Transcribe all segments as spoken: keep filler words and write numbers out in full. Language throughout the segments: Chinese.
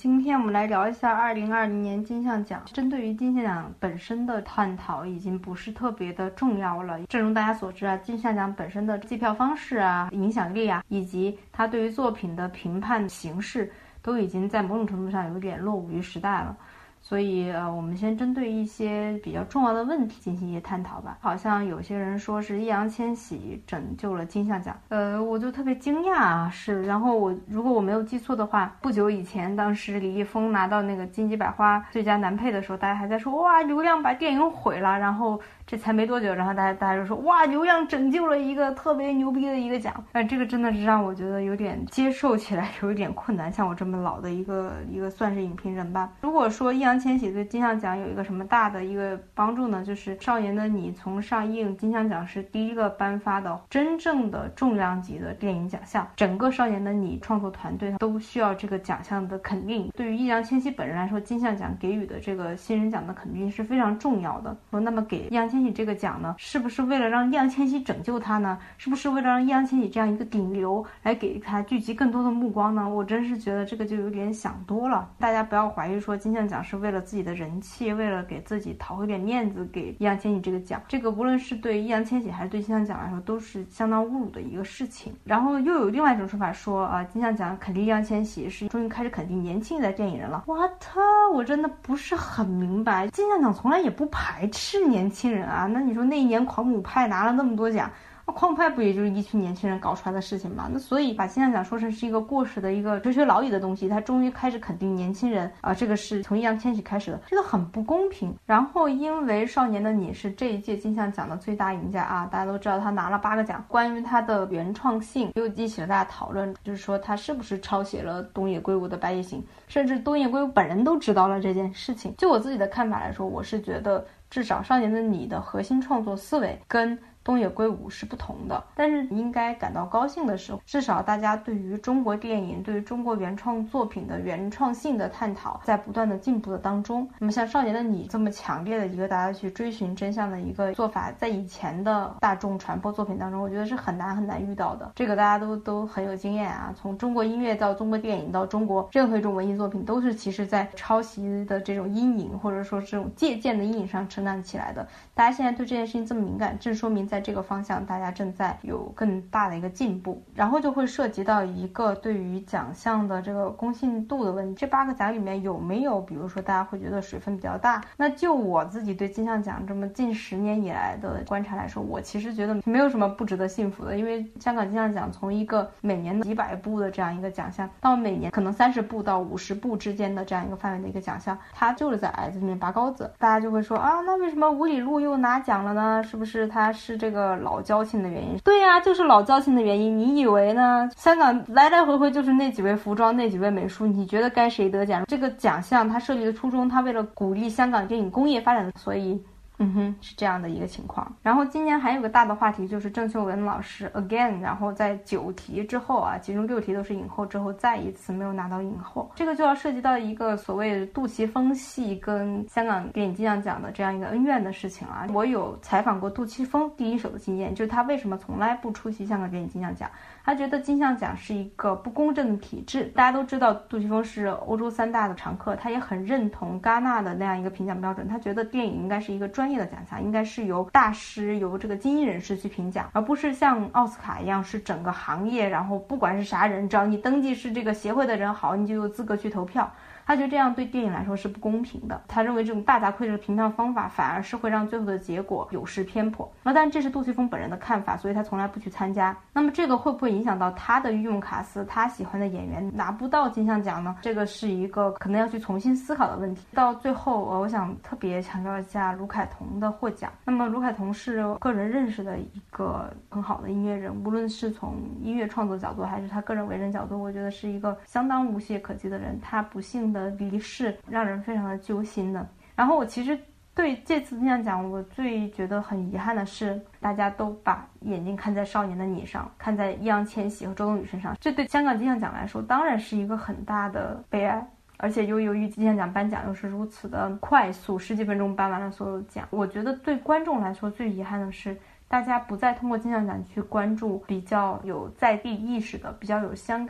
今天我们来聊一下二零二零年金像奖。针对于金像奖本身的探讨已经不是特别的重要了。正如大家所知啊，金像奖本身的计票方式啊、影响力啊，以及它对于作品的评判形式，都已经在某种程度上有点落伍于时代了。所以呃，我们先针对一些比较重要的问题进行一些探讨吧。好像有些人说是易烊千玺拯救了金像奖，呃，我就特别惊讶啊。是，然后我如果我没有记错的话，不久以前，当时李易峰拿到那个金鸡百花最佳男配的时候，大家还在说哇，流量把电影毁了。然后这才没多久，然后大家大家就说哇，流量拯救了一个特别牛逼的一个奖。但这个真的是让我觉得有点接受起来有一点困难，像我这么老的一个一个算是影评人吧。如果说易烊千玺对金像奖有一个什么大的一个帮助呢，就是《少年的你》从上映，金像奖是第一个颁发的真正的重量级的电影奖项，整个《少年的你》创作团队都需要这个奖项的肯定。对于易烊千玺本人来说，金像奖给予的这个新人奖的肯定是非常重要的。那么给易烊千玺这个奖呢，是不是为了让易烊千玺拯救他呢？是不是为了让易烊千玺这样一个顶流来给他聚集更多的目光呢？我真是觉得这个就有点想多了。大家不要怀疑说金像奖是为了自己的人气，为了给自己讨回点面子给易烊千玺这个奖，这个无论是对易烊千玺还是对金像奖来说都是相当侮辱的一个事情。然后又有另外一种说法说啊、呃，金像奖肯定易烊千玺是终于开始肯定年轻一代电影人了。What？ 我真的不是很明白，金像奖从来也不排斥年轻人啊。那你说那一年狂舞派拿了那么多奖，狂舞派不也就是一群年轻人搞出来的事情吗？那所以把金像奖说成是一个过时的一个垂垂老矣的东西，他终于开始肯定年轻人啊、呃，这个是从易烊千玺开始的，这个很不公平。然后因为《少年的你》是这一届金像奖的最大赢家啊，大家都知道他拿了八个奖，关于他的原创性又激起了大家讨论，就是说他是不是抄写了东野圭吾的《白夜行》，甚至东野圭吾本人都知道了这件事情。就我自己的看法来说，我是觉得至少《少年的你》的核心创作思维跟东野圭吾是不同的，但是应该感到高兴的是，至少大家对于中国电影、对于中国原创作品的原创性的探讨在不断的进步的当中。那么像《少年的你》这么强烈的一个大家去追寻真相的一个做法，在以前的大众传播作品当中，我觉得是很难很难遇到的。这个大家都都很有经验啊，从中国音乐到中国电影到中国任何一种文艺作品，都是其实在抄袭的这种阴影或者说这种借鉴的阴影上成长起来的。大家现在对这件事情这么敏感，正说明在这个方向大家正在有更大的一个进步。然后就会涉及到一个对于奖项的这个公信度的问题，这八个奖里面有没有比如说大家会觉得水分比较大？那就我自己对金像奖这么近十年以来的观察来说，我其实觉得没有什么不值得信服的。因为香港金像奖从一个每年的几百部的这样一个奖项，到每年可能三十部到五十部之间的这样一个范围的一个奖项，它就是在矮子里面拔高子。大家就会说啊，那为什么五里路又拿奖了呢？是不是他是这个老交情的原因？对呀、啊，就是老交情的原因。你以为呢？香港来来回回就是那几位服装，那几位美术，你觉得该谁得奖？这个奖项它设立的初衷，它为了鼓励香港电影工业发展的，所以嗯哼，是这样的一个情况。然后今年还有个大的话题，就是郑秀文老师 again， 然后在九题之后啊，其中六题都是影后之后，再一次没有拿到影后。这个就要涉及到一个所谓杜琪峰系跟香港电影金像奖的这样一个恩怨的事情啊。我有采访过杜琪峰第一手的经验，就是他为什么从来不出席香港电影金像奖。他觉得金像奖是一个不公正的体制。大家都知道杜琪峰是欧洲三大的常客，他也很认同戛纳的那样一个评奖标准，他觉得电影应该是一个专业的奖项，应该是由大师由这个精英人士去评奖，而不是像奥斯卡一样是整个行业，然后不管是啥人，只要你登记是这个协会的人好，你就有资格去投票。他觉得这样对电影来说是不公平的，他认为这种大杂烩的评票方法反而是会让最后的结果有失偏颇。那当然这是杜琪峰本人的看法，所以他从来不去参加。那么这个会不会影响到他的御用卡司，他喜欢的演员拿不到金像奖呢？这个是一个可能要去重新思考的问题。到最后我想特别强调一下卢凯彤的获奖。那么卢凯彤是个人认识的一个很好的音乐人，无论是从音乐创作角度还是他个人为人角度，我觉得是一个相当无懈可击的人。他不幸的离世让人非常的揪心的。然后我其实对这次金像奖我最觉得很遗憾的是，大家都把眼睛看在少年的你上，看在易烊千玺和周冬雨身上，这对香港金像奖来说当然是一个很大的悲哀。而且又由于金像奖颁奖又是如此的快速，十几分钟颁完了所有奖，我觉得对观众来说最遗憾的是大家不再通过金像奖去关注比较有在地意识的、比较有香港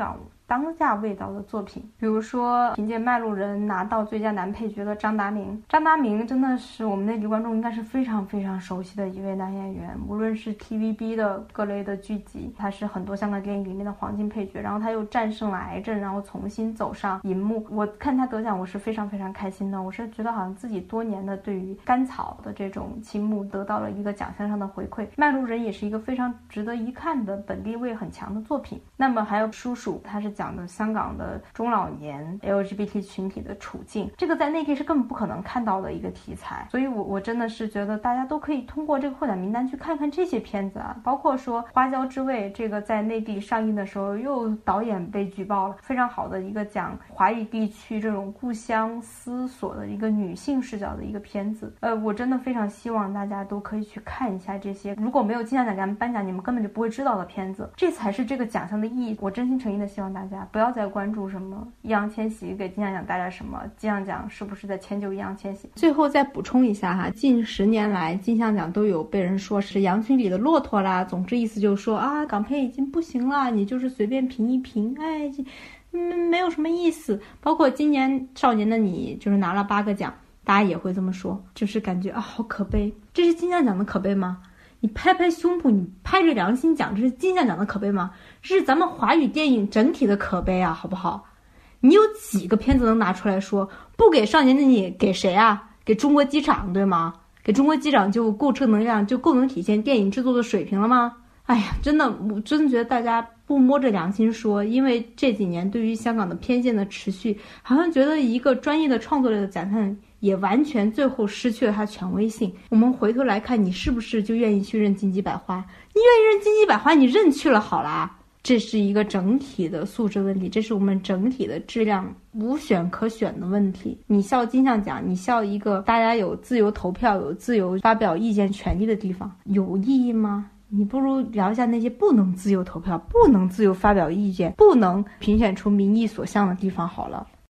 当下味道的作品。比如说凭借《卖路人》拿到最佳男配角的张达明，张达明真的是我们内地观众应该是非常非常熟悉的一位男演员，无论是 T V B 的各类的剧集，他是很多香港电影里面的黄金配角，然后他又战胜了癌症，然后重新走上荧幕。我看他得奖我是非常非常开心的，我是觉得好像自己多年的对于甘草的这种倾慕得到了一个奖项上的回馈。卖路人也是一个非常值得一看的本地味很强的作品。那么还有叔叔，他是讲的香港的中老年 L G B T 群体的处境，这个在内地是根本不可能看到的一个题材，所以我我真的是觉得大家都可以通过这个获奖名单去看看这些片子啊，包括说花椒之味，这个在内地上映的时候又导演被举报了，非常好的一个讲华语地区这种故乡思索的一个女性视角的一个片子。呃，我真的非常希望大家都可以去看一下这些，如果没有金像奖给他们颁奖，你们根本就不会知道的片子，这才是这个奖项的意义。我真心诚意的希望大家不要再关注什么易烊千玺给金像奖带来什么，金像奖是不是在迁就易烊千玺。最后再补充一下哈，近十年来金像奖都有被人说是羊群里的骆驼啦，总之意思就是说啊，港片已经不行了，你就是随便评一评，哎，嗯，没有什么意思。包括今年少年的你就是拿了八个奖，大家也会这么说，就是感觉啊好可悲。这是金像奖的可悲吗？你拍拍胸脯，你拍着良心讲，这是金像奖的可悲吗？这是咱们华语电影整体的可悲啊，好不好？你有几个片子能拿出来说不给少年的你给谁啊？给中国机长对吗？给中国机长就够正能量，就够能体现电影制作的水平了吗？哎呀，真的，我真的觉得大家不摸着良心说，因为这几年对于香港的偏见的持续，好像觉得一个专业的创作类的奖项也完全最后失去了它权威性。我们回头来看，你是不是就愿意去认金鸡百花？你愿意认金鸡百花，你认去了好啦。这是一个整体的素质问题，这是我们整体的质量无选可选的问题。你笑金像奖，你笑一个大家有自由投票、有自由发表意见权利的地方，有意义吗？你不如聊一下那些不能自由投票、不能自由发表意见、不能评选出民意所向的地方好了。